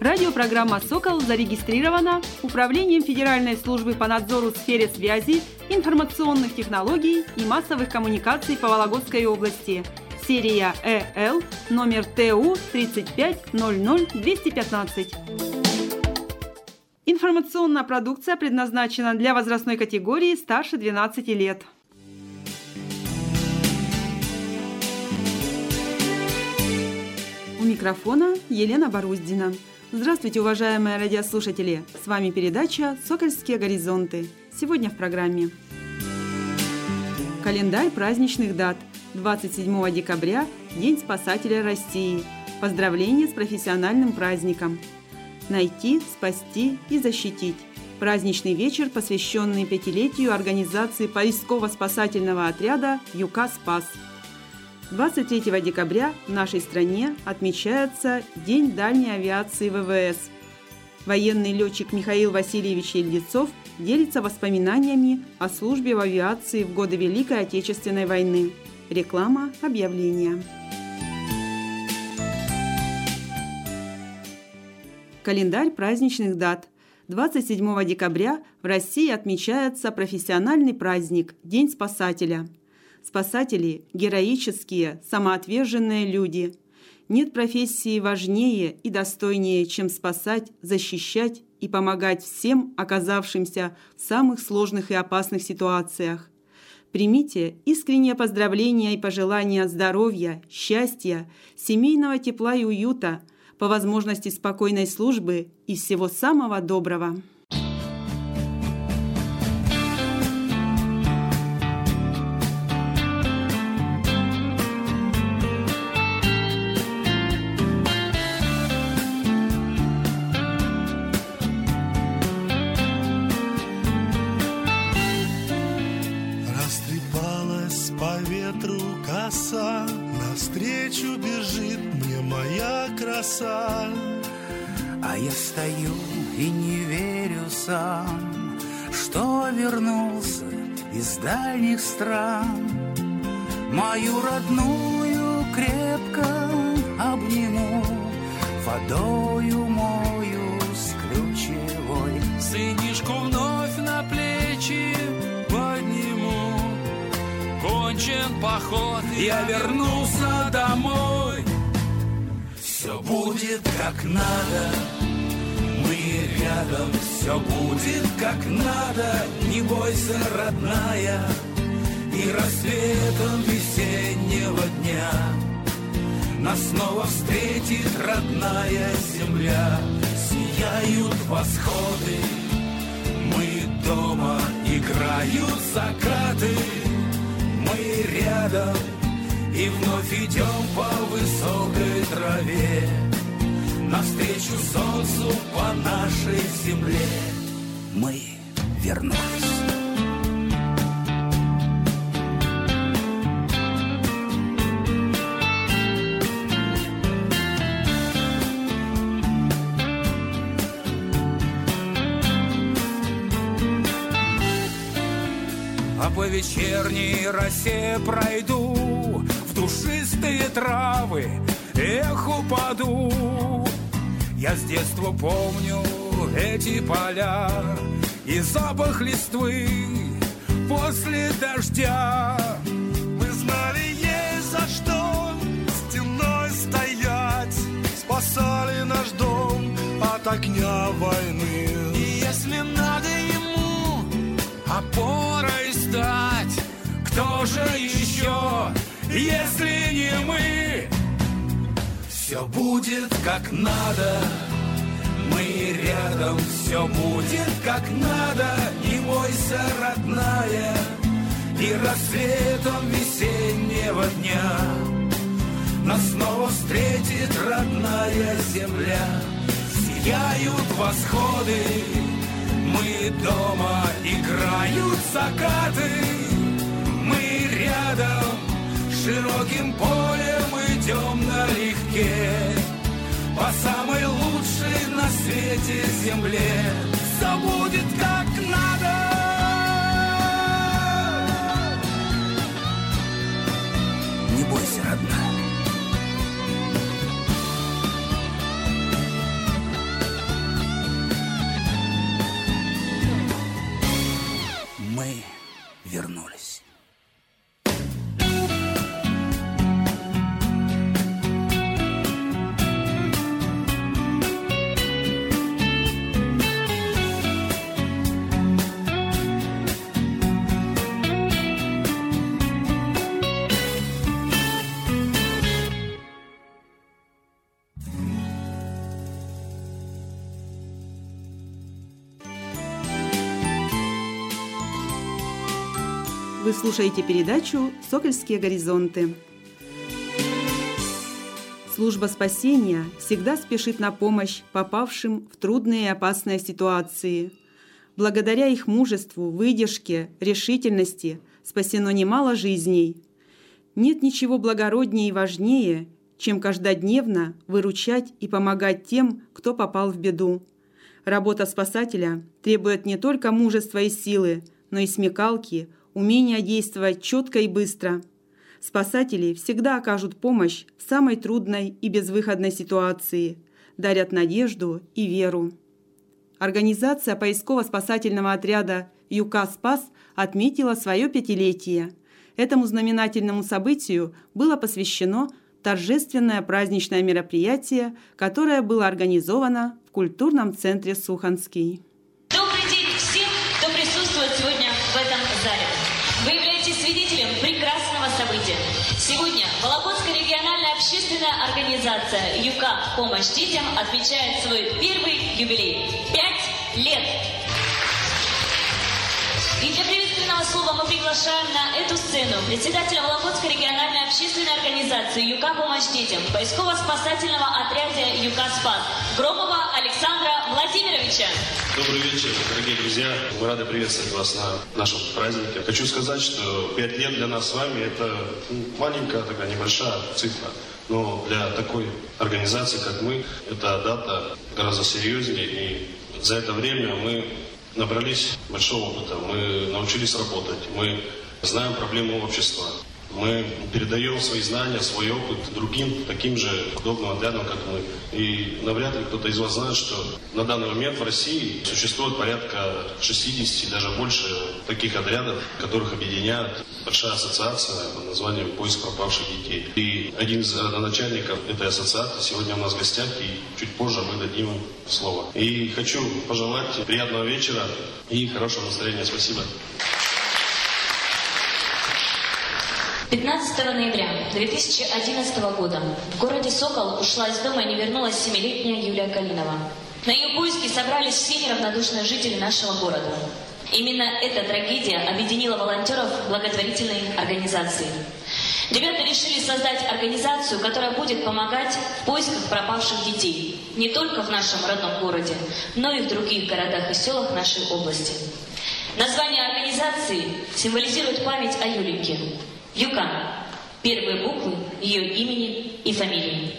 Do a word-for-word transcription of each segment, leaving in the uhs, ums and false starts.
Радиопрограмма «Сокол» зарегистрирована Управлением Федеральной службы по надзору в сфере связи, информационных технологий и массовых коммуникаций по Вологодской области. Серия Э Л, номер Т У тридцать пять ноль ноль двести пятнадцать. Информационная продукция предназначена для возрастной категории старше двенадцати лет. У микрофона Елена Боруздина. Здравствуйте, уважаемые радиослушатели! С вами передача «Сокольские горизонты». Сегодня в программе календарь праздничных дат. двадцать седьмого декабря – День спасателя России. Поздравления с профессиональным праздником. Найти, спасти и защитить. Праздничный вечер, посвященный пятилетию организации поисково-спасательного отряда «ЮК Спас». двадцать третьего декабря в нашей стране отмечается День дальней авиации вэ вэ эс. Военный летчик Михаил Васильевич Ельдецов делится воспоминаниями о службе в авиации в годы Великой Отечественной войны. Реклама, объявления. Календарь праздничных дат. двадцать седьмого декабря в России отмечается профессиональный праздник – День спасателя. Спасатели – героические, самоотверженные люди. Нет профессии важнее и достойнее, чем спасать, защищать и помогать всем, оказавшимся в самых сложных и опасных ситуациях. Примите искренние поздравления и пожелания здоровья, счастья, семейного тепла и уюта, по возможности спокойной службы и всего самого доброго. Растрепалась по ветру коса, навстречу бежит мне моя краса. А я стою и не верю сам, что вернулся из дальних стран. Мою родную крепко обниму, водою мою с ключевой. Сынишку вновь на плечи подниму. Кончен поход, я вернулся домой. Все будет как надо, мы рядом. Все будет как надо, не бойся, родная. И рассветом весеннего дня нас снова встретит родная земля. Сияют восходы, мы дома, играют закаты. Мы рядом и вновь идем по высокой траве, навстречу солнцу по нашей земле. Мы вернулись. А по вечерней росе пройду, в душистые травы эхо паду. Я с детства помню эти поля и запах листвы после дождя. Мы знали, есть за что стеной стоять, спасали наш дом от огня войны. И если надо ему опорой стать, кто же еще, если не мы? Все будет как надо, мы рядом. Все будет как надо, не бойся, родная. И рассветом весеннего дня нас снова встретит родная земля. Сияют восходы, мы дома, играют закаты. Мы рядом, широким полем идем налегке, по самой лучшей на свете земле. Все будет как надо. Не бойся, родная. Вы слушаете передачу «Сокольские горизонты». Служба спасения всегда спешит на помощь попавшим в трудные и опасные ситуации. Благодаря их мужеству, выдержке, решительности спасено немало жизней. Нет ничего благороднее и важнее, чем каждодневно выручать и помогать тем, кто попал в беду. Работа спасателя требует не только мужества и силы, но и смекалки, умения действовать четко и быстро. Спасатели всегда окажут помощь в самой трудной и безвыходной ситуации, дарят надежду и веру. Организация поисково-спасательного отряда «ЮКА Спас» отметила свое пятилетие. Этому знаменательному событию было посвящено торжественное праздничное мероприятие, которое было организовано в культурном центре «Суханский». Добрый день всем, кто присутствует сегодня в этом зале. Вы являетесь свидетелем прекрасного события. Сегодня Вологодская региональная общественная организация «ЮКА. Помощь детям» отмечает свой первый юбилей – пять лет. И для приветственного слова мы приглашаем на эту сцену председателя Вологодской региональной общественной организации «ЮКА. Помощь детям» поисково-спасательного отряда «ЮКА Спас» Громова Александра Владимировича. Добрый вечер, дорогие друзья. Мы рады приветствовать вас на нашем празднике. Хочу сказать, что пять лет для нас с вами – это маленькая, такая небольшая цифра. Но для такой организации, как мы, эта дата гораздо серьезнее. И за это время мы набрались большого опыта, мы научились работать, мы знаем проблемы общества. Мы передаем свои знания, свой опыт другим, таким же подобным отрядам, как мы. И навряд ли кто-то из вас знает, что на данный момент в России существует порядка шестидесяти, даже больше таких отрядов, которых объединяет большая ассоциация под названием «Поиск пропавших детей». И один из начальников этой ассоциации сегодня у нас в гостях, и чуть позже мы дадим им слово. И хочу пожелать приятного вечера и хорошего настроения. Спасибо. пятнадцатого ноября две тысячи одиннадцатого года в городе Сокол ушла из дома и не вернулась семилетняя Юлия Калинова. На ее поиски собрались все неравнодушные жители нашего города. Именно эта трагедия объединила волонтеров благотворительной организации. Ребята решили создать организацию, которая будет помогать в поисках пропавших детей не только в нашем родном городе, но и в других городах и селах нашей области. Название организации символизирует память о Юленьке. ЮКА. Первые буквы ее имени и фамилии.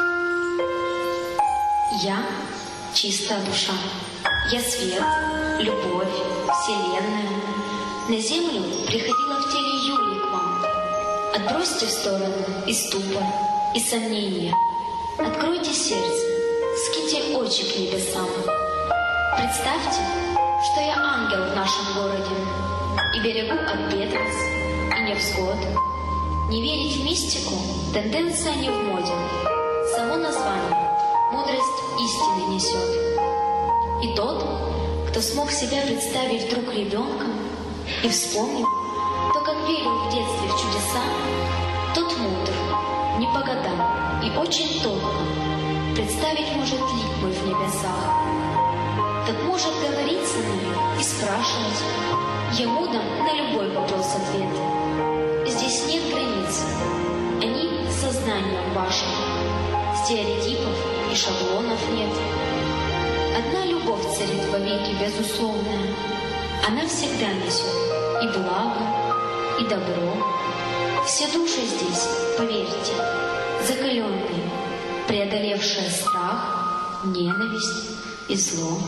Я – чистая душа. Я свет, любовь, вселенная. На землю приходила в теле Юли к вам. Отбросьте в сторону и ступор, и сомнения. Откройте сердце, скиньте очи к небесам. Представьте, что я ангел в нашем городе и берегу от бед вас и невзгод. Не верить в мистику – тенденция не в моде. Само название мудрость истины несет. И тот, кто смог себя представить вдруг ребенком и вспомнил, то, как верил в детстве в чудеса, тот мудр, не по годам и очень тонко представить может лик мой в небесах. Тот может говорить со мной и спрашивать, ему дам на любой вопрос ответ. Здесь нет границ, они сознанием вашим. Стереотипов и шаблонов нет. Одна любовь царит вовеки безусловная. Она всегда несет и благо, и добро. Все души здесь, поверьте, закаленные, преодолевшие страх, ненависть и зло.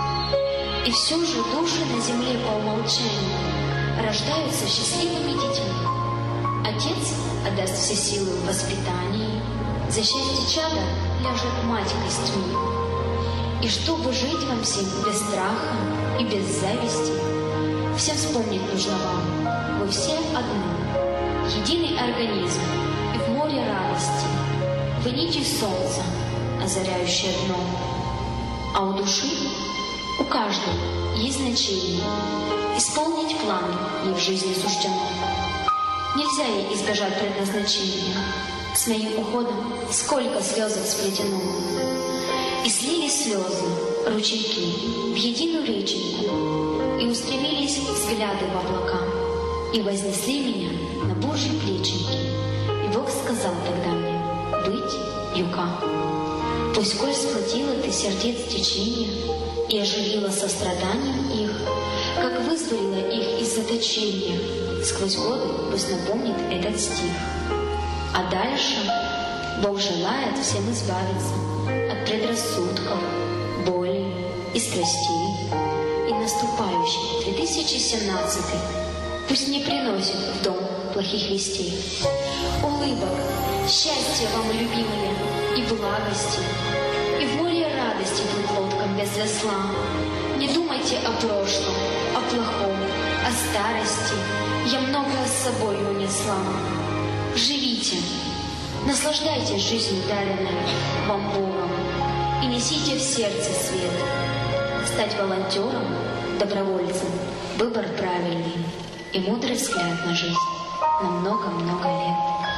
И все же души на земле по умолчанию рождаются счастливыми детьми. Отец отдаст все силы в воспитании, за счастье чада ляжет мать костьми. И чтобы жить вам всем без страха и без зависти, всем вспомнить нужно вам, вы все одно, единый организм, и в море радости вы нитью солнца, озаряющее дно. А у души, у каждой есть значение, исполнить план ей в жизни суждено. Нельзя ей избежать предназначения. С моим уходом сколько слезок сплетено. И слились слезы, ручейки, в единую реченьку, и устремились взгляды в облака. и вознесли меня на Божьи плечики. И Бог сказал тогда мне: быть Юка. Пусть коль сплотила ты сердец течение и оживила состраданием их, как вызволила их из заточения, сквозь годы пусть напомнит этот стих. А дальше Бог желает всем избавиться от предрассудков, боли и страстей. И наступающий две тысячи семнадцатый пусть не приносит в дом плохих вестей. Улыбок, счастья вам, любимые, и благости, и в море радости плыть лодкам без весла. Не думайте о прошлом, о плохом, о старости. Я многое с собой унесла. Живите, наслаждайтесь жизнью, даренной вам Богом, и несите в сердце свет. Стать волонтером, добровольцем – выбор правильный и мудрый взгляд на жизнь на много-много лет.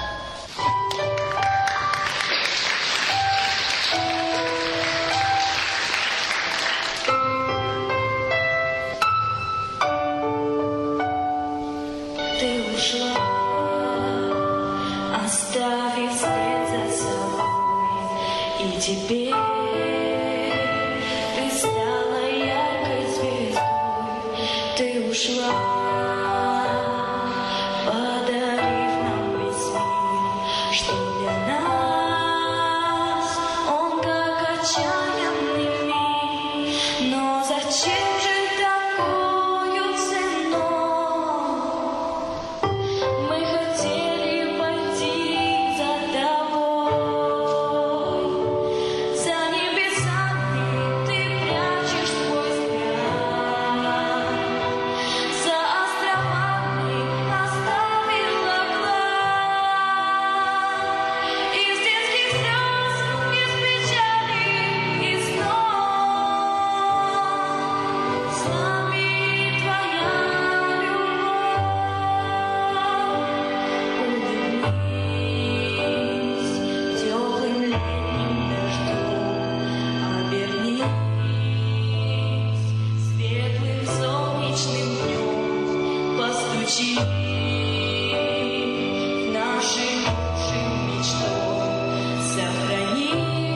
Ты ушла, оставив след за собой, и теперь ты стала яркой звездой. Ты ушла, подарив нам весь мир, что для нас он как отчаянный миг. Но зачем же такую ценой? Мы хотели пойти за тобой, за небесами ты прячешь свой взгляд, за островами оставила глаз. Из детских слез, из печали, из снов с нами твоя любовь. Улыбнись теплым летним дождем, обернись светлым солнечным днем, постучи в наши души мечтой, сохрани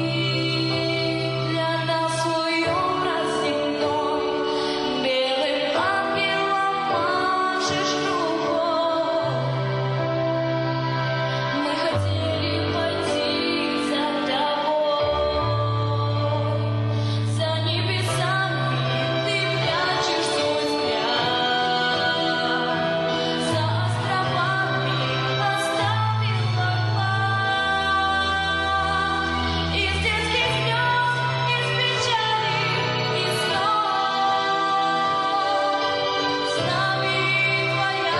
для нас свой образ земной, белым ангелом машешь рукой. Мы хотели пойти за тобой, за небесами ты прячешь свой взгляд, за островами оставила глаз. Из детских слез, из печали, из снов с нами твоя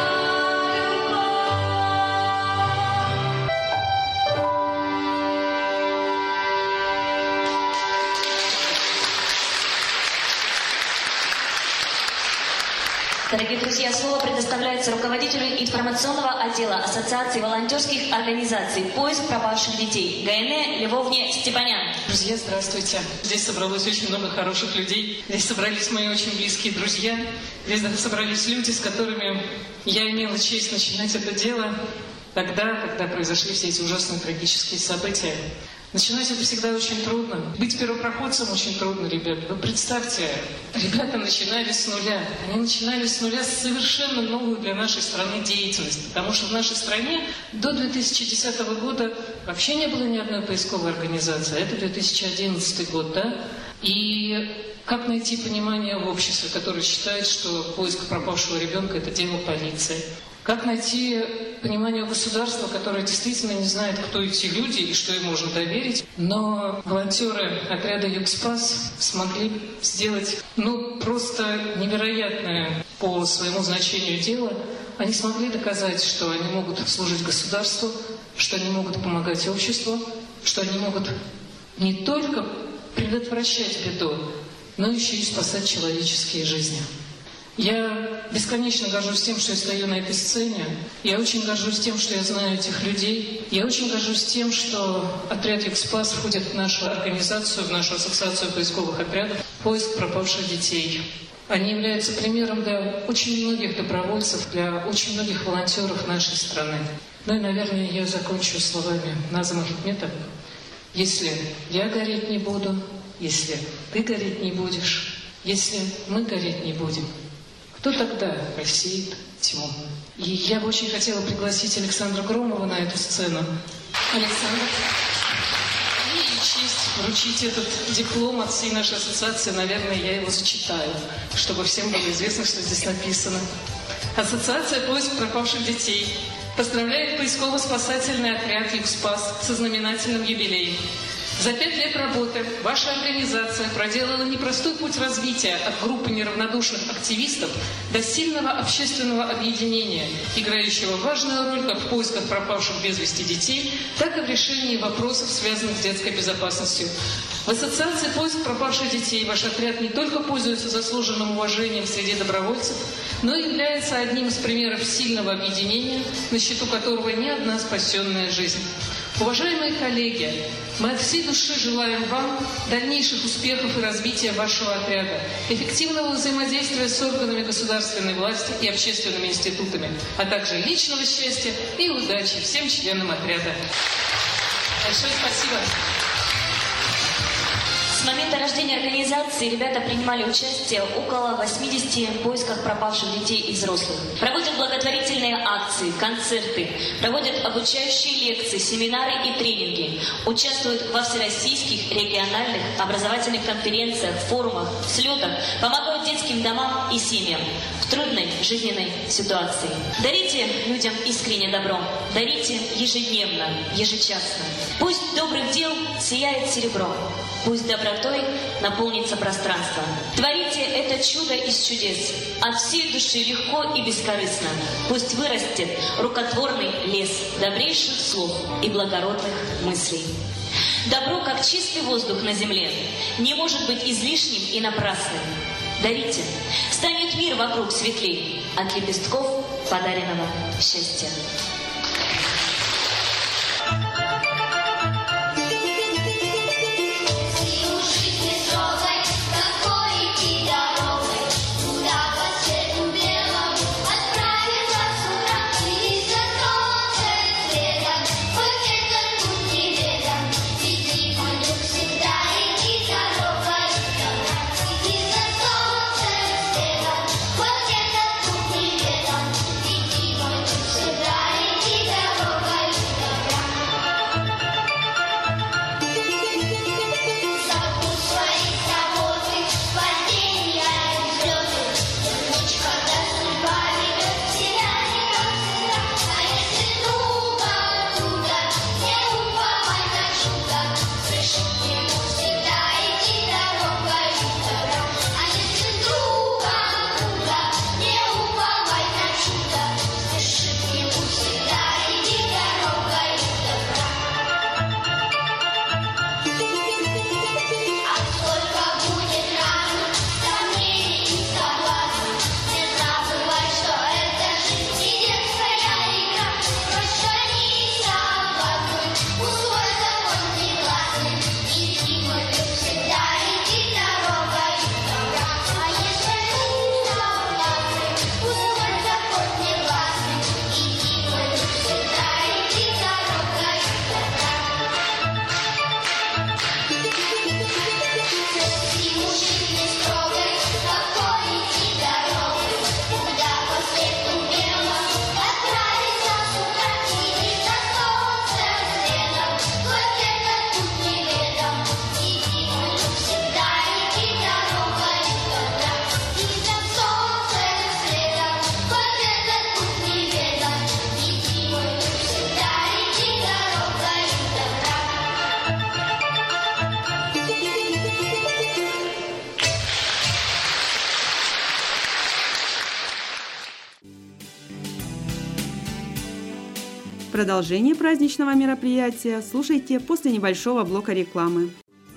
Дорогие друзья, слово предоставляется руководителю информационного отдела Ассоциации волонтерских организаций «Поиск пропавших детей» Гайне Львовне Степанян. Друзья, здравствуйте. Здесь собралось очень много хороших людей. Здесь собрались мои очень близкие друзья. Здесь собрались люди, с которыми я имела честь начинать это дело тогда, когда произошли все эти ужасные трагические события. Начинать это всегда очень трудно. Быть первопроходцем очень трудно, ребят. Вы представьте, ребята начинали с нуля. Они начинали с нуля совершенно новую для нашей страны деятельность. Потому что в нашей стране до две тысячи десятого года вообще не было ни одной поисковой организации. Это две тысячи одиннадцатый год, да? И как найти понимание в обществе, которое считает, что поиск пропавшего ребенка – это дело полиции? Как найти понимание государства, которое действительно не знает, кто эти люди и что им можно доверить. Но волонтеры отряда «Югспас» смогли сделать ну, просто невероятное по своему значению дело. Они смогли доказать, что они могут служить государству, что они могут помогать обществу, что они могут не только предотвращать беду, но еще и спасать человеческие жизни. Я бесконечно горжусь тем, что я стою на этой сцене. Я очень горжусь тем, что я знаю этих людей. Я очень горжусь тем, что отряд «Югспас» входит в нашу организацию, в нашу ассоциацию поисковых отрядов «Поиск пропавших детей». Они являются примером для очень многих добровольцев, для очень многих волонтеров нашей страны. Ну и, наверное, я закончу словами Назыма Хикметова. Если я гореть не буду, если ты гореть не будешь, если мы гореть не будем, кто тогда рассеет тьму? И я бы очень хотела пригласить Александра Громова на эту сцену. Александр, и честь вручить этот диплом от всей нашей ассоциации. Наверное, я его зачитаю, чтобы всем было известно, что здесь написано. Ассоциация «Поиск пропавших детей» поздравляет поисково-спасательный отряд «Югспас» со знаменательным юбилеем. За пять лет работы ваша организация проделала непростой путь развития от группы неравнодушных активистов до сильного общественного объединения, играющего важную роль как в поисках пропавших без вести детей, так и в решении вопросов, связанных с детской безопасностью. В ассоциации «Поиск пропавших детей» ваш отряд не только пользуется заслуженным уважением среди добровольцев, но и является одним из примеров сильного объединения, на счету которого не одна спасенная жизнь. Уважаемые коллеги, мы от всей души желаем вам дальнейших успехов и развития вашего отряда, эффективного взаимодействия с органами государственной власти и общественными институтами, а также личного счастья и удачи всем членам отряда. Большое спасибо. С момента рождения организации ребята принимали участие около восьмидесяти поисках пропавших детей и взрослых. Проводят благотворительные акции, концерты, проводят обучающие лекции, семинары и тренинги, участвуют во всероссийских, региональных, образовательных конференциях, форумах, слетах, помогают детским домам и семьям в трудной жизненной ситуации. Дарите людям искренне добро, дарите ежедневно, ежечасно. Пусть добрых дел сияет серебро. Пусть добротой наполнится пространство. Творите это чудо из чудес. От всей души легко и бескорыстно. Пусть вырастет рукотворный лес добрейших слов и благородных мыслей. Добро, как чистый воздух на земле, не может быть излишним и напрасным. Дарите. Станет мир вокруг светлей от лепестков подаренного счастья. Продолжение праздничного мероприятия слушайте после небольшого блока рекламы.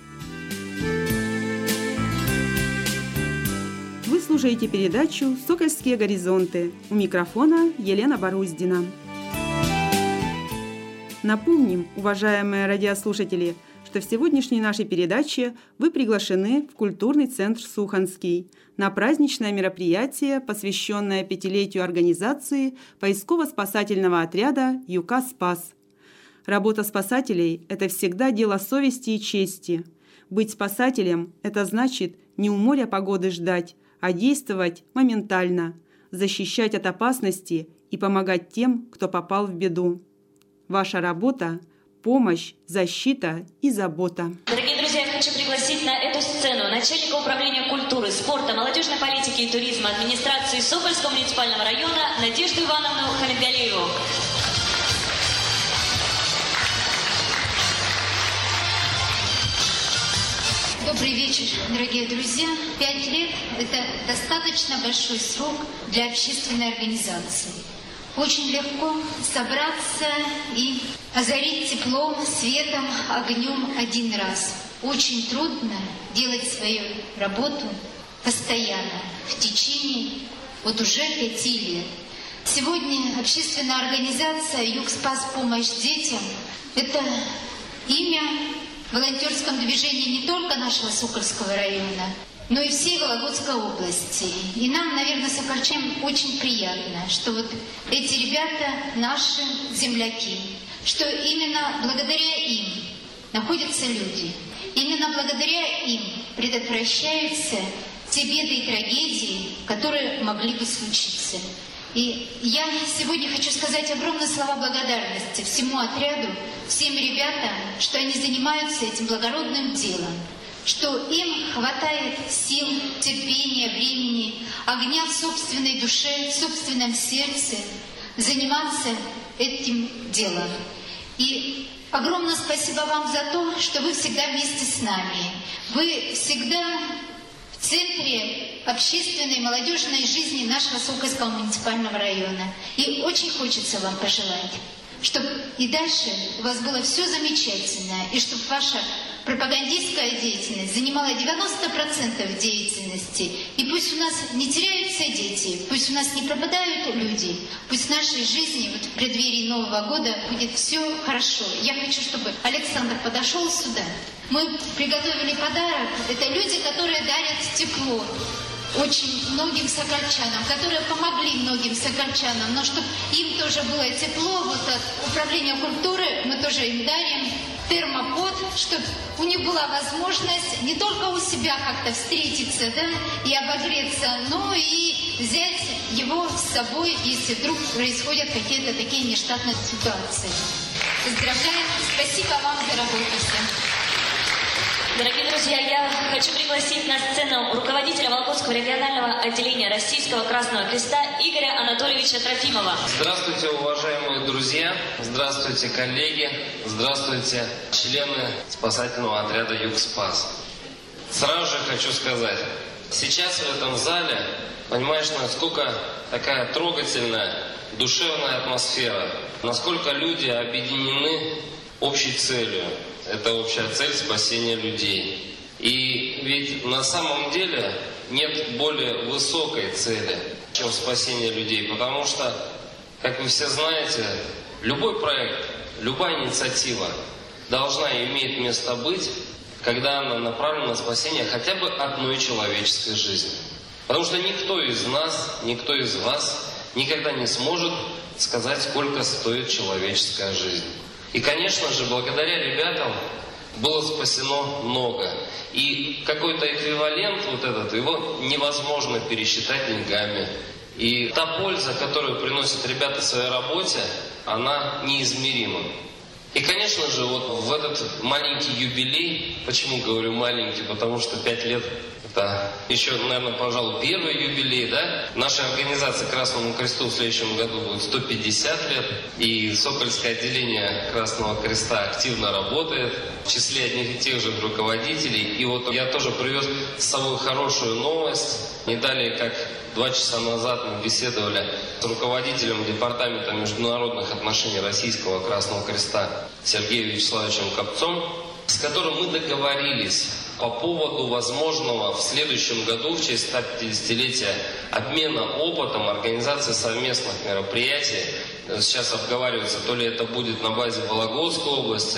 Вы слушаете передачу «Сокольские горизонты». У микрофона Елена Боруздина. Напомним, уважаемые радиослушатели, что в сегодняшней нашей передаче вы приглашены в культурный центр «Суханский» на праздничное мероприятие, посвященное пятилетию организации поисково-спасательного отряда «ЮК Спас». Работа спасателей – это всегда дело совести и чести. Быть спасателем – это значит не у моря погоды ждать, а действовать моментально, защищать от опасности и помогать тем, кто попал в беду. Ваша работа – помощь, защита и забота. Дорогие друзья, я хочу пригласить на эту сцену начальника управления культуры, спорта, молодежной политики и туризма администрации Сокольского муниципального района Надежду Ивановну Хамидгалиеву. Добрый вечер, дорогие друзья. Пять лет – это достаточно большой срок для общественной организации. Очень легко собраться и озарить теплом, светом, огнем один раз. Очень трудно делать свою работу постоянно, в течение вот уже пяти лет. Сегодня общественная организация «ЮК Спас. Помощь детям» – это имя в волонтерском движении не только нашего Сокольского района, но и всей Вологодской области. И нам, наверное, сокольчанам очень приятно, что вот эти ребята наши земляки, что именно благодаря им находятся люди, именно благодаря им предотвращаются те беды и трагедии, которые могли бы случиться. И я сегодня хочу сказать огромные слова благодарности всему отряду, всем ребятам, что они занимаются этим благородным делом, что им хватает сил, терпения, времени, огня в собственной душе, в собственном сердце заниматься этим делом. И огромное спасибо вам за то, что вы всегда вместе с нами. Вы всегда в центре общественной молодежной жизни нашего Сокольского муниципального района. И очень хочется вам пожелать, чтобы и дальше у вас было все замечательно, и чтобы ваша пропагандистская деятельность занимала девяносто процентов деятельности. И пусть у нас не теряются дети, пусть у нас не пропадают люди, пусть в нашей жизни вот в преддверии Нового года будет все хорошо. Я хочу, чтобы Александр подошел сюда. Мы приготовили подарок. Это люди, которые дарят тепло очень многим сокольчанам, которые помогли многим сокольчанам, но чтобы им тоже было тепло, вот от Управления культуры мы тоже им дарим термопод, чтобы у них была возможность не только у себя как-то встретиться, да, и обогреться, но и взять его с собой, если вдруг происходят какие-то такие нештатные ситуации. Поздравляем, спасибо вам за работу всем. Дорогие друзья, я хочу пригласить на сцену руководителя Вологодского регионального отделения Российского Красного Креста Игоря Анатольевича Трофимова. Здравствуйте, уважаемые друзья, здравствуйте, коллеги, здравствуйте, члены спасательного отряда «ЮК Спас». Сразу же хочу сказать, сейчас в этом зале, понимаешь, насколько такая трогательная, душевная атмосфера, насколько люди объединены общей целью. Это общая цель спасения людей. И ведь на самом деле нет более высокой цели, чем спасение людей. Потому что, как вы все знаете, любой проект, любая инициатива должна и имеет место быть, когда она направлена на спасение хотя бы одной человеческой жизни. Потому что никто из нас, никто из вас никогда не сможет сказать, сколько стоит человеческая жизнь. И, конечно же, благодаря ребятам было спасено много. И какой-то эквивалент вот этот, его невозможно пересчитать деньгами. И та польза, которую приносят ребята в своей работе, она неизмерима. И, конечно же, вот в этот маленький юбилей, почему говорю маленький, потому что пять лет это еще, наверное, пожалуй, первый юбилей, да? Наша организация Красному Кресту в следующем году будет сто пятьдесят лет, и Сокольское отделение Красного Креста активно работает в числе одних и тех же руководителей. И вот я тоже привез с собой хорошую новость. Не далее, как два часа назад мы беседовали с руководителем Департамента международных отношений Российского Красного Креста Сергеем Вячеславовичем Копцом, с которым мы договорились по поводу возможного в следующем году, в честь ста пятидесятилетия, обмена опытом, организации совместных мероприятий. Сейчас обговаривается, то ли это будет на базе Вологодской области,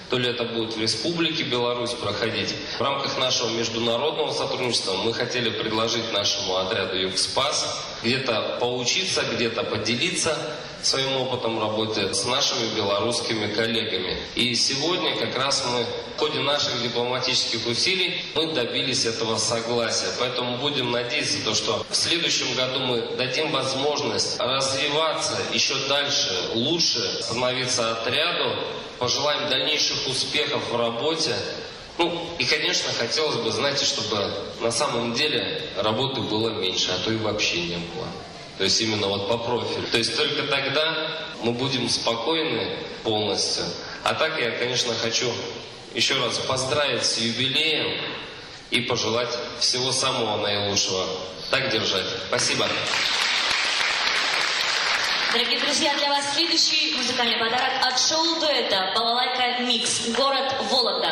то ли это будет в Республике Беларусь проходить. В рамках нашего международного сотрудничества мы хотели предложить нашему отряду «Югспас» где-то поучиться, где-то поделиться своим опытом работы с нашими белорусскими коллегами. И сегодня как раз мы в ходе наших дипломатических усилий мы добились этого согласия. Поэтому будем надеяться, то, что в следующем году мы дадим возможность развиваться еще дальше, лучше становиться отряду, пожелаем дальнейших успехов в работе. Ну, и, конечно, хотелось бы, знаете, чтобы на самом деле работы было меньше, а то и вообще не было. То есть именно вот по профилю. То есть только тогда мы будем спокойны полностью. А так я, конечно, хочу еще раз поздравить с юбилеем и пожелать всего самого наилучшего. Так держать. Спасибо. Дорогие друзья, для вас следующий музыкальный подарок от шоу-дуэта «Балалайка Микс», город Вологда.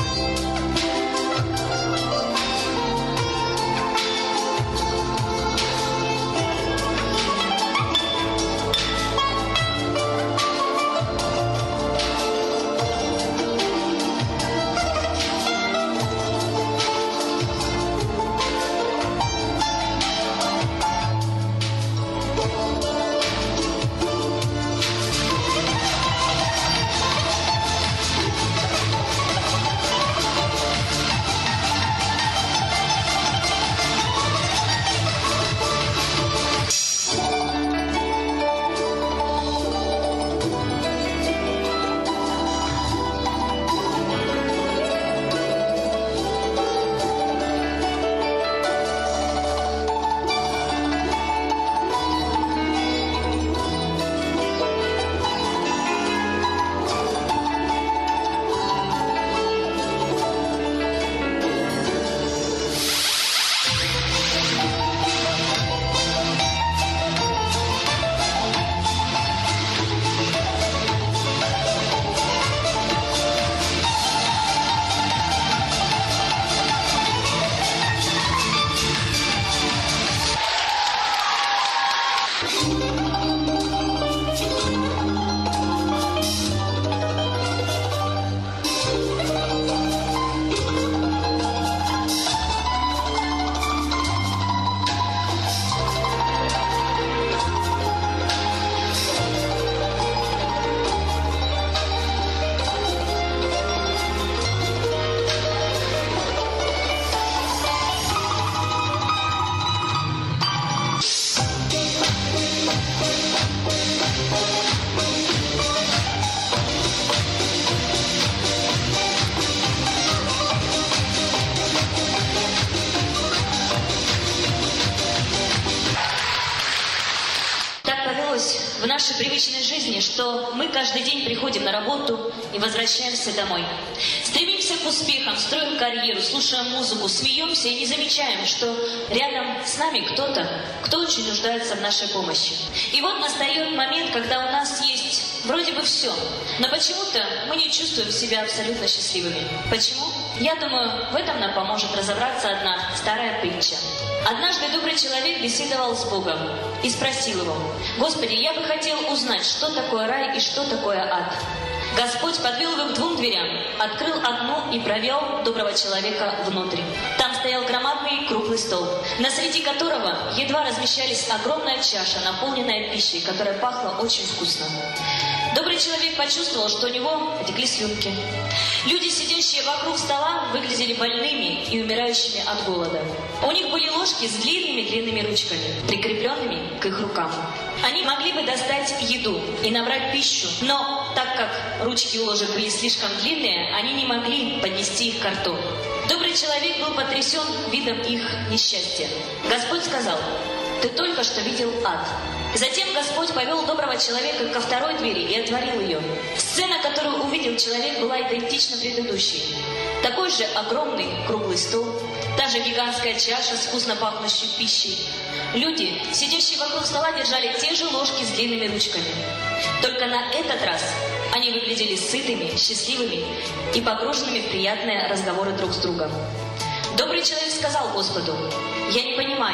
В нашей привычной жизни, что мы каждый день приходим на работу и возвращаемся домой. Стремимся к успехам, строим карьеру, слушаем музыку, смеемся и не замечаем, что рядом с нами кто-то, кто очень нуждается в нашей помощи. И вот настает момент, когда у нас есть вроде бы все, но почему-то мы не чувствуем себя абсолютно счастливыми. Почему? Я думаю, в этом нам поможет разобраться одна старая притча. Однажды добрый человек беседовал с Богом и спросил его: «Господи, я бы хотел узнать, что такое рай и что такое ад». Господь подвел его к двум дверям, открыл одну и провел доброго человека внутрь. Там стоял громадный круглый стол, на среди которого едва размещались огромная чаша, наполненная пищей, которая пахла очень вкусно. Добрый человек почувствовал, что у него потекли слюнки. Люди, сидящие вокруг стола, выглядели больными и умирающими от голода. У них были ложки с длинными-длинными ручками, прикрепленными к их рукам. Они могли бы достать еду и набрать пищу, но так как ручки у ложек были слишком длинные, они не могли поднести их ко рту. Добрый человек был потрясен видом их несчастья. Господь сказал: «Ты только что видел ад». Затем Господь повел доброго человека ко второй двери и отворил ее. Сцена, которую увидел человек, была идентична предыдущей. Такой же огромный круглый стол, та же гигантская чаша с вкусно пахнущей пищей. Люди, сидящие вокруг стола, держали те же ложки с длинными ручками. Только на этот раз они выглядели сытыми, счастливыми и погруженными в приятные разговоры друг с другом. Добрый человек сказал Господу: «Я не понимаю».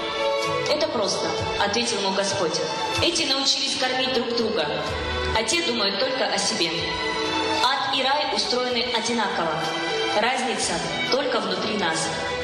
«Это просто», — ответил ему Господь. «Эти научились кормить друг друга, а те думают только о себе. Ад ад и рай устроены одинаково. Разница только внутри нас.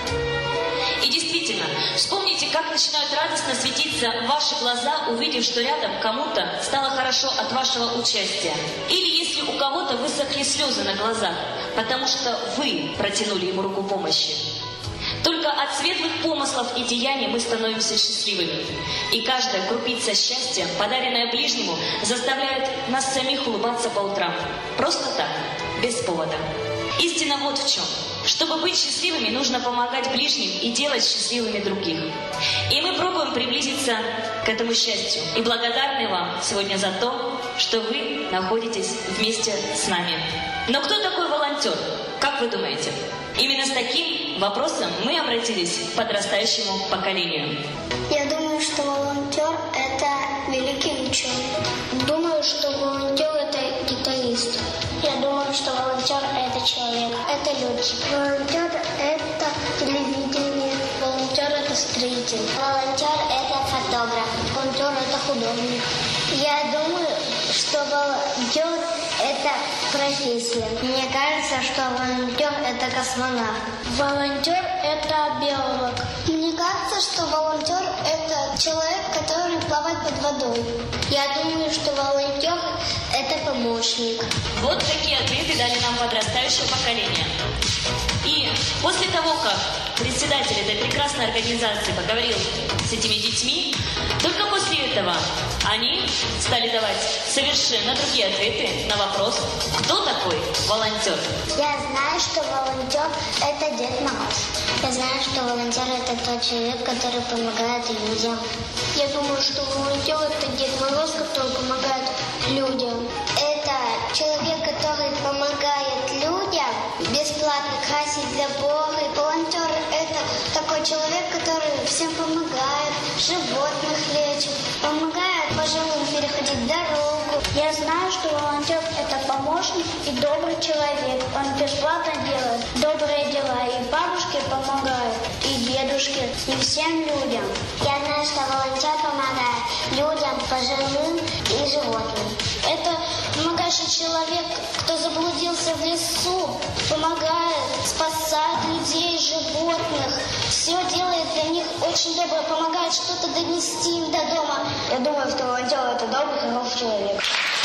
И действительно, вспомните, как начинают радостно светиться ваши глаза, увидев, что рядом кому-то стало хорошо от вашего участия. Или если у кого-то высохли слезы на глазах, потому что вы протянули ему руку помощи. Только от светлых помыслов и деяний мы становимся счастливыми. И каждая крупица счастья, подаренная ближнему, заставляет нас самих улыбаться по утрам. Просто так, без повода. Истина вот в чем. Чтобы быть счастливыми, нужно помогать ближним и делать счастливыми других. И мы пробуем приблизиться к этому счастью. И благодарны вам сегодня за то, что вы находитесь вместе с нами. Но кто такой волонтер? Как вы думаете? Именно с таким вопросом мы обратились к подрастающему поколению. Я думаю, что волонтер – это великий ученый. Думаю, что волонтер – это гитарист. Я думаю, что волонтер – это человек, это летчик. Волонтер – это телевидение. Волонтер – это строитель. Волонтер – это фотограф. Волонтер – это художник. Я думаю, что волонтер – это профессия. Мне кажется, что волонтер – это космонавт. Волонтер – это биолог. Мне кажется, что волонтер – это человек, который плавает под водой. Я думаю, что волонтер – это помощник. Вот такие ответы дали нам подрастающее поколение. И после того, как председатель этой прекрасной организации поговорил с этими детьми, только после этого они стали давать совершенно другие ответы на вопрос, кто такой волонтер. Я знаю, что волонтер – это Дед Мороз. Я знаю, что волонтер – это тот человек, который помогает людям. Я думаю, что волонтер – это Дед Мороз, который помогает людям. Это человек, который помогает людям бесплатно красить заборы. Волонтер – это такой человек, который всем помогает, животных лечит, помогает пожилым переходить дорогу. Я знаю, что волонтер – это помощник и добрый человек. Он бесплатно делает добрые дела. И бабушке помогают, и дедушке, и всем людям. Я знаю, что волонтер помогает людям, пожилым и животным. Это помогающий человек, кто заблудился в лесу, помогает, спасает людей, животных. Все делает для них очень добро, помогает что-то донести им до дома. Я думаю, что волонтер – это добрый, хороший человек.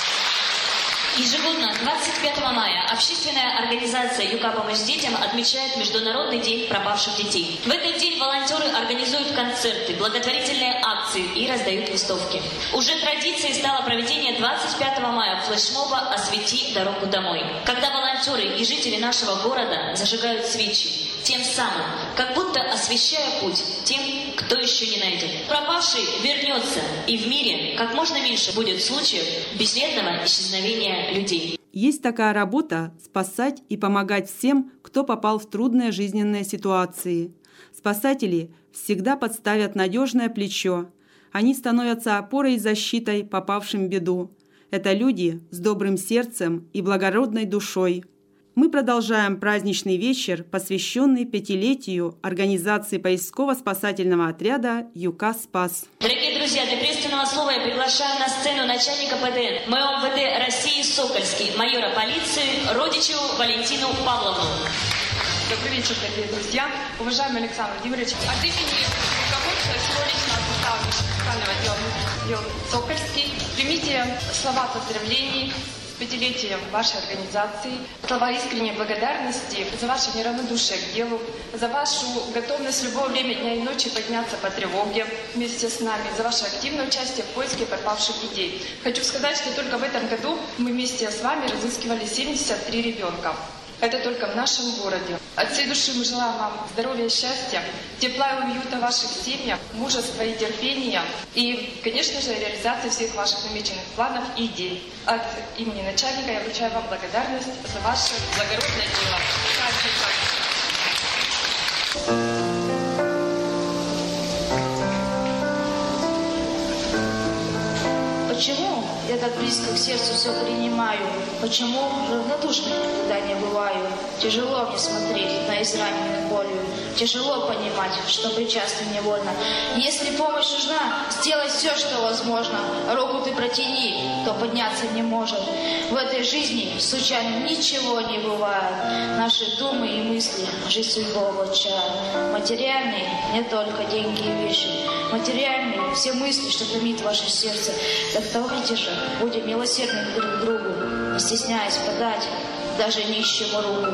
Ежегодно двадцать пятого мая общественная организация ЮК «Помощь детям» отмечает Международный день пропавших детей. В этот день волонтеры организуют концерты, благотворительные акции и раздают листовки. Уже традицией стало проведение двадцать пятого мая флешмоба «Освети дорогу домой», когда волонтеры и жители нашего города зажигают свечи, тем самым как будто освещая путь тем, кто еще не найден. Пропавший вернется, и в мире как можно меньше будет случаев бесследного исчезновения людей. Есть такая работа – спасать и помогать всем, кто попал в трудные жизненные ситуации. Спасатели всегда подставят надежное плечо. Они становятся опорой и защитой попавшим в беду. Это люди с добрым сердцем и благородной душой. Мы продолжаем праздничный вечер, посвященный пятилетию организации поисково-спасательного отряда ЮК «Спас». Дорогие друзья, для приветственного слова я приглашаю на сцену начальника ПДН МО МВД России Сокольский, майора полиции Родичеву Валентину Павловну. Добрый вечер, дорогие друзья. Уважаемый Александр Владимирович, от имени руководства всего личного состава муниципального отдела дел Сокольский примите слова поздравлений с пятилетием вашей организации, слова искренней благодарности за ваше неравнодушие к делу, за вашу готовность в любое время дня и ночи подняться по тревоге вместе с нами, за ваше активное участие в поиске пропавших детей. Хочу сказать, что только в этом году мы вместе с вами разыскивали семьдесят три ребенка. Это только в нашем городе. От всей души мы желаем вам здоровья и счастья, тепла и уюта в ваших семьях, мужества и терпения и, конечно же, реализации всех ваших намеченных планов и идей. От имени начальника я вручаю вам благодарность за ваше благородное дело. Почему я так близко к сердцу все принимаю. Почему равнодушным никогда не бываю? Тяжело мне смотреть на израненных болью. Тяжело понимать, что причастен невольно. Если помощь нужна, сделай все, что возможно. Руку ты протяни, кто подняться не может. В этой жизни случайно ничего не бывает. Наши думы и мысли жизнь судьбу облачают. Материальные не только деньги и вещи. Материальные все мысли, что томит ваше сердце. Так давайте же будем милосердны друг к другу, не стесняясь подать даже нищему руку.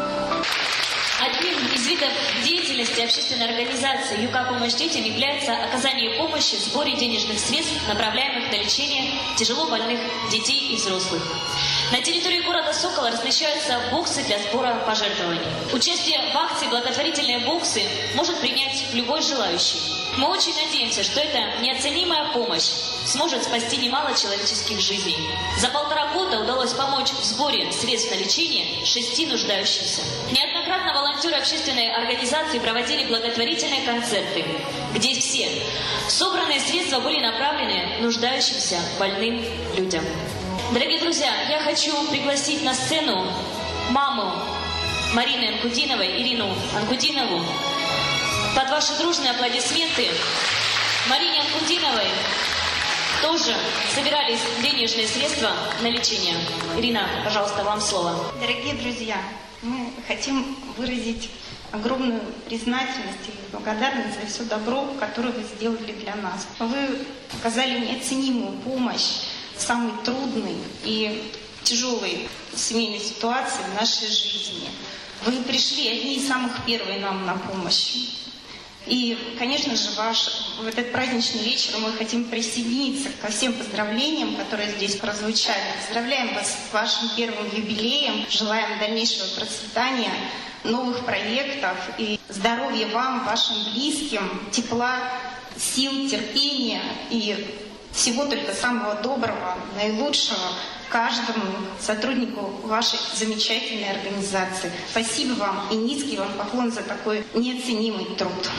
Одним из видов деятельности общественной организации «ЮК Помощь детям» является оказание помощи в сборе денежных средств, направляемых на лечение тяжело больных детей и взрослых. На территории города Сокола размещаются боксы для сбора пожертвований. Участие в акции «Благотворительные боксы» может принять любой желающий. Мы очень надеемся, что эта неоценимая помощь сможет спасти немало человеческих жизней. За полтора года удалось помочь в сборе средств на лечение шести нуждающимся. Неоднократно волонтеры общественной организации проводили благотворительные концерты, где все собранные средства были направлены нуждающимся больным людям. Дорогие друзья, я хочу пригласить на сцену маму Марины Анкудиновой, Ирину Анкудинову. Под ваши дружные аплодисменты Марине Анкудиновой тоже собирались денежные средства на лечение. Ирина, пожалуйста, вам слово. Дорогие друзья, мы хотим выразить огромную признательность и благодарность за все добро, которое вы сделали для нас. Вы оказали неоценимую помощь в самой трудной и тяжелой семейной ситуации в нашей жизни. Вы пришли одни из самых первых нам на помощь. И, конечно же, ваш, в этот праздничный вечер мы хотим присоединиться ко всем поздравлениям, которые здесь прозвучали. Поздравляем вас с вашим первым юбилеем, желаем дальнейшего процветания, новых проектов и здоровья вам, вашим близким, тепла, сил, терпения и всего только самого доброго, наилучшего каждому сотруднику вашей замечательной организации. Спасибо вам и низкий вам поклон за такой неоценимый труд.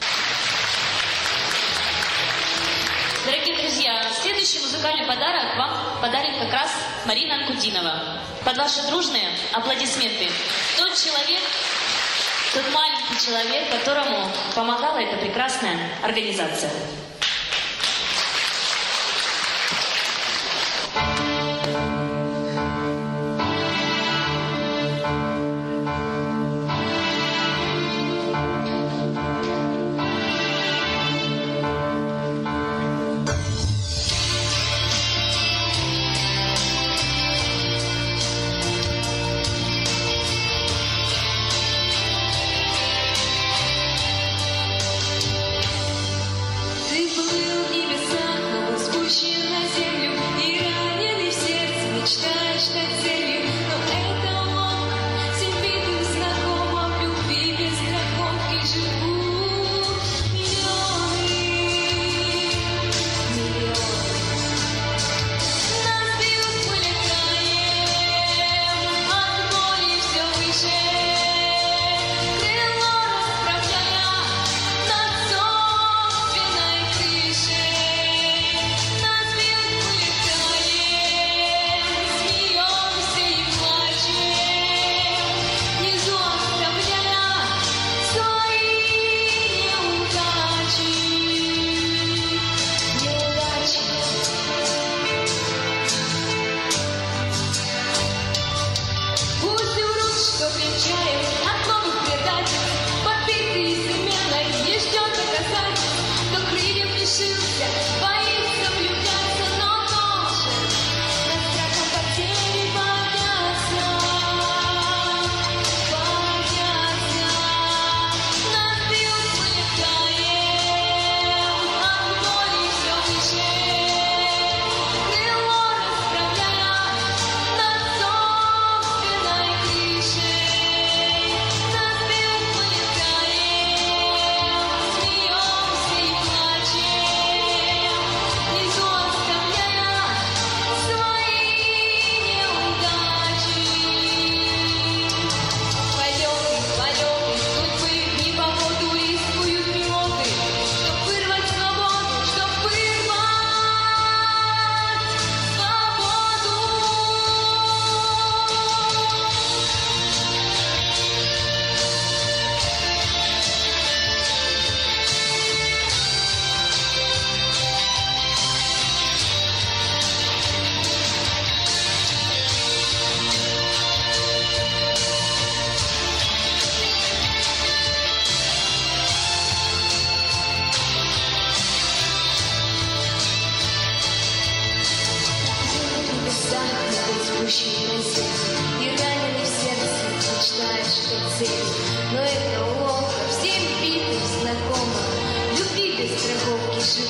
Дорогие друзья, следующий музыкальный подарок вам подарит как раз Марина Анкудинова. Под ваши дружные аплодисменты. Тот человек, тот маленький человек, которому помогала эта прекрасная организация. Ты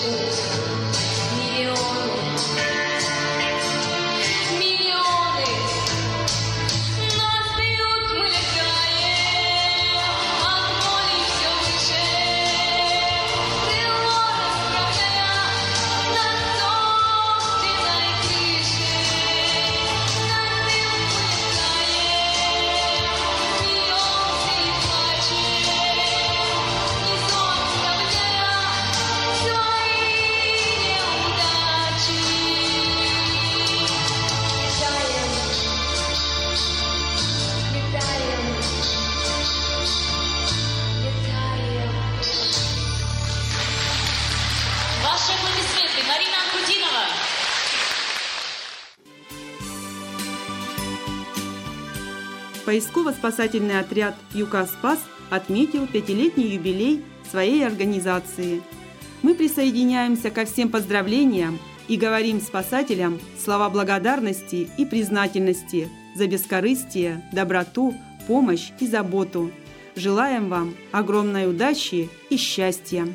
ждут миллионы, миллионы. Нас бьют, мы летаем, от боли все выше. Крыло расправляя над собственной крышей. Над дым мы летаем, смеемся и плачем. И сон вставляя свои неудачи. Летаем, летаем, летаем. Ваши аплодисменты. Марина Анкудинова. Поисково-спасательный отряд «ЮКОСПАС» отметил пятилетний юбилей своей организации. Мы присоединяемся ко всем поздравлениям и говорим спасателям слова благодарности и признательности за бескорыстие, доброту, помощь и заботу. Желаем вам огромной удачи и счастья!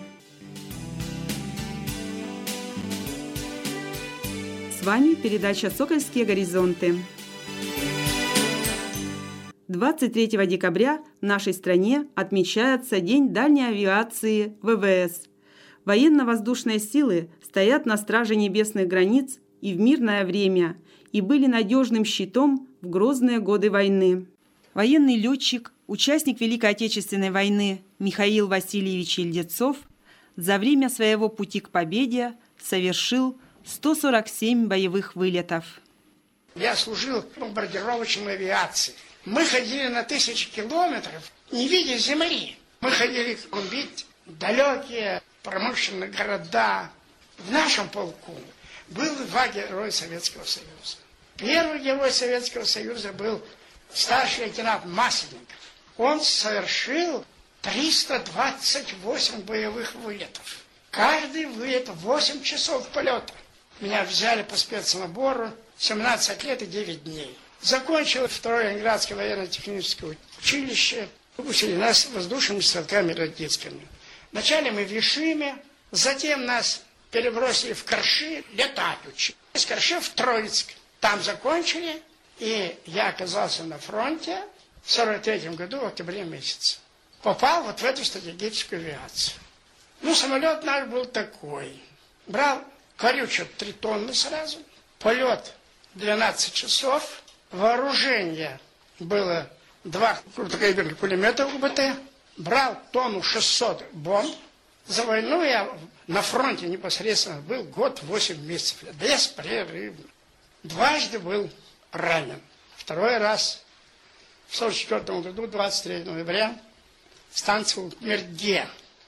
С вами передача «Сокольские горизонты». двадцать третьего декабря в нашей стране отмечается День дальней авиации ВВС. Военно-воздушные силы стоят на страже небесных границ и в мирное время, и были надежным щитом в грозные годы войны. Военный летчик, участник Великой Отечественной войны Михаил Васильевич Ильдецов за время своего пути к победе совершил сто сорок семь боевых вылетов. Я служил в бомбардировочной авиации. Мы ходили на тысячи километров, не видя земли. Мы ходили бомбить далекие промышленные города. В нашем полку было два героя Советского Союза. Первый герой Советского Союза был старший лейтенант Масленников. Он совершил триста двадцать восемь боевых вылетов. Каждый вылет восемь часов полета. Меня взяли по спецнабору, семнадцать лет и девять дней. Закончил второе Ленинградское военно-техническое училище. Выпустили нас воздушными стрелками ракетскими. Вначале мы в Ишиме, затем нас перебросили в Карши, летать учили. Из Карши в Троицк. Там закончили, и я оказался на фронте в сорок третьем году, в октябре месяце. Попал вот в эту стратегическую авиацию. Ну, самолет наш был такой. Брал корючек три тонны сразу, полет двенадцать часов, вооружение было два крупнокалиберных пулемета УБТ, брал тонну шестьсот бомб. За войну я на фронте непосредственно был год восемь месяцев, беспрерывно. Дважды был ранен. Второй раз в сорок четвёртом году, двадцать третьего ноября, станция Мерде.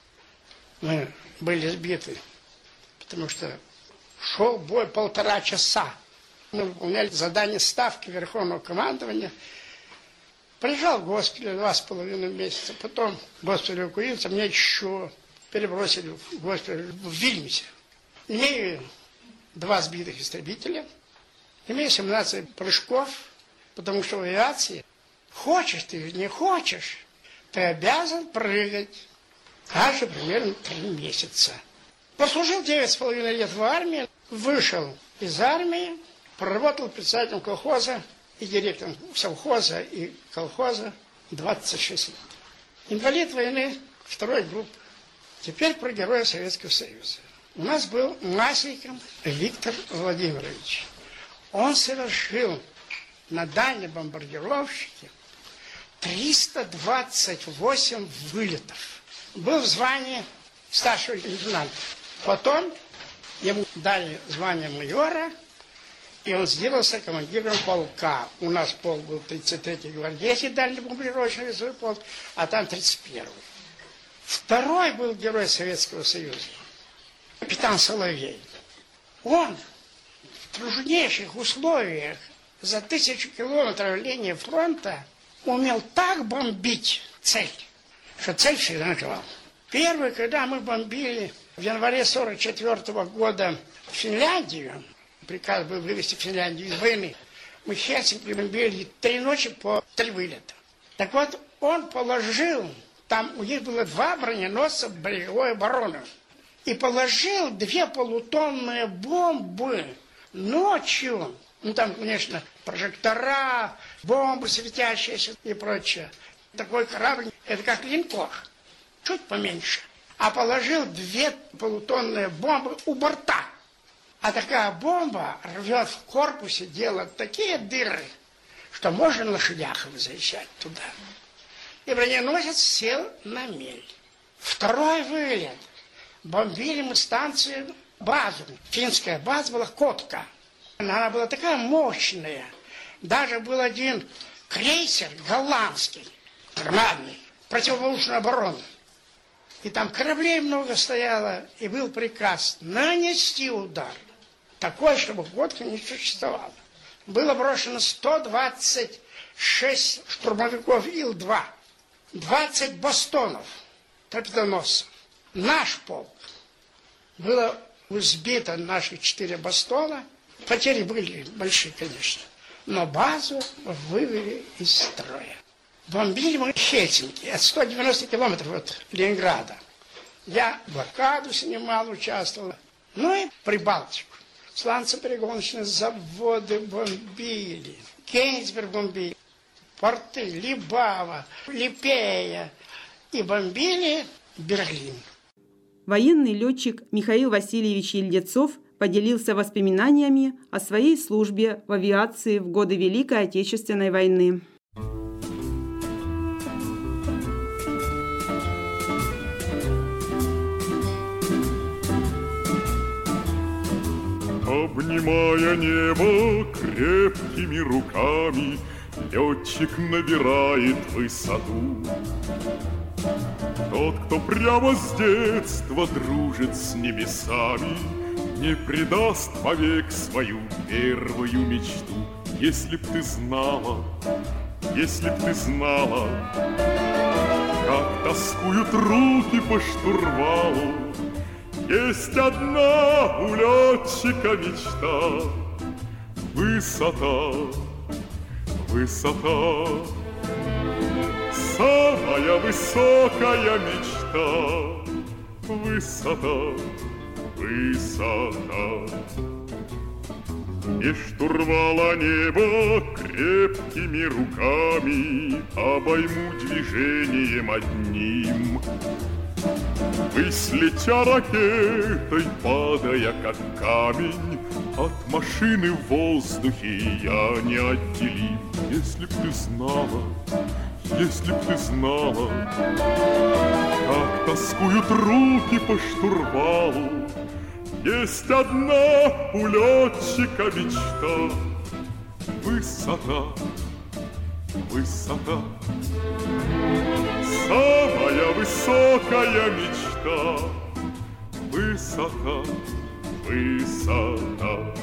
Мы были сбиты, потому что шел бой полтора часа. Мы выполняли задание ставки Верховного командования. Приезжал в госпиталь два с половиной месяца. Потом госпиталь эвакуировался, меня еще перебросили в госпиталь в Вильнюсе. Имею два сбитых истребителя, имею семнадцать прыжков, потому что в авиации хочешь ты или не хочешь, ты обязан прыгать. Каждый примерно три месяца. Послужил девять с половиной лет в армии, вышел из армии, проработал председателем колхоза и директором совхоза и колхоза двадцать шесть лет. Инвалид войны второй группы. Теперь про героя Советского Союза. У нас был Масленников Виктор Владимирович. Он совершил на дальнем бомбардировщике триста двадцать восемь вылетов. Был в звании старшего лейтенанта. Потом ему дали звание майора, и он сделался командиром полка. У нас полк был тридцать третий гвардейский дальнебомбардировочный весовой полк, а там тридцать первый. Второй был герой Советского Союза, капитан Соловей. Он в труднейших условиях за тысячу километров линии фронта умел так бомбить цель, что цель всегда накрывал. Первый, когда мы бомбили в январе сорок четвёртого года Финляндию, приказ был вывести Финляндию из войны, мы Хельсинки бомбили три ночи по три вылета. Так вот, он положил, там у них было два броненосца береговой обороны. и положил две полутонные бомбы ночью. Ну, там, конечно, прожектора, бомбы светящиеся и прочее. Такой корабль, это как линкор, чуть поменьше. А положил две полутонные бомбы у борта. А такая бомба рвет в корпусе, делает такие дыры, что можно на лошадях заезжать туда. И броненосец сел на мель. Второй вылет. Бомбили мы станцию, базу. Финская база была Котка. Она была такая мощная. Даже был один крейсер голландский, громадный, противовоздушной обороны. И там кораблей много стояло, и был приказ нанести удар. Такой, чтобы Котка не существовала. Было брошено сто двадцать шесть штурмовиков Ил два, двадцать бастонов, торпедоносцев. Наш полк. Было сбито наши четыре бастона. Потери были большие, конечно. Но базу вывели из строя. Бомбили мы Хельсинки. Это сто девяносто километров от Ленинграда. Я блокаду снимал, участвовал. Ну и Прибалтику. Сланцеперегоночные заводы бомбили. Кейнсберг бомбили. Порты Либава, Липея. И бомбили Берлин. Военный летчик Михаил Васильевич Ельдецов поделился воспоминаниями о своей службе в авиации в годы Великой Отечественной войны. Обнимая небо крепкими руками, летчик набирает высоту. Тот, кто прямо с детства дружит с небесами, не предаст вовек свою первую мечту. Если б ты знала, если б ты знала, как тоскуют руки по штурвалу. Есть одна у летчика мечта — высота, высота. Самая высокая мечта — высота, высота. И штурвала небо крепкими руками обойму движением одним. Ввысь летя ракетой, падая как камень, от машины в воздухе я не отделим. Если б ты знала, если б ты знала, как тоскуют руки по штурвалу. Есть одна у летчика мечта — высота, высота. Самая высокая мечта — высота, высота.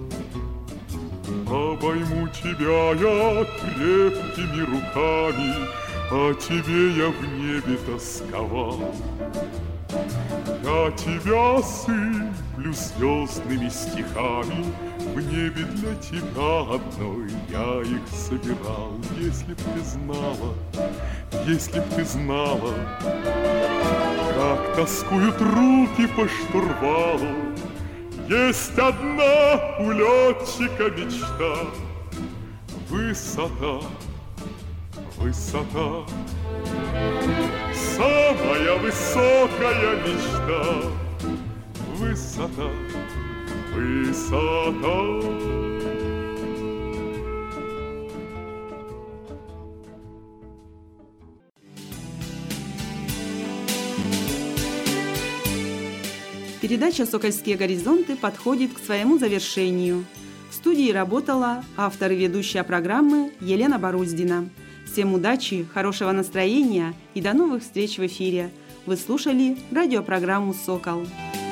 Обойму тебя я крепкими руками, о тебе я в небе тосковал. Я тебя сыплю звездными стихами, в небе для тебя одной я их собирал. Если б ты знала, если б ты знала, как тоскуют руки по штурвалу. Есть одна у летчика мечта — высота, высота. Самая высокая мечта — высота, высота. Передача «Сокольские горизонты» подходит к своему завершению. В студии работала автор и ведущая программы Елена Боруздина. Всем удачи, хорошего настроения и до новых встреч в эфире. Вы слушали радиопрограмму «Сокол».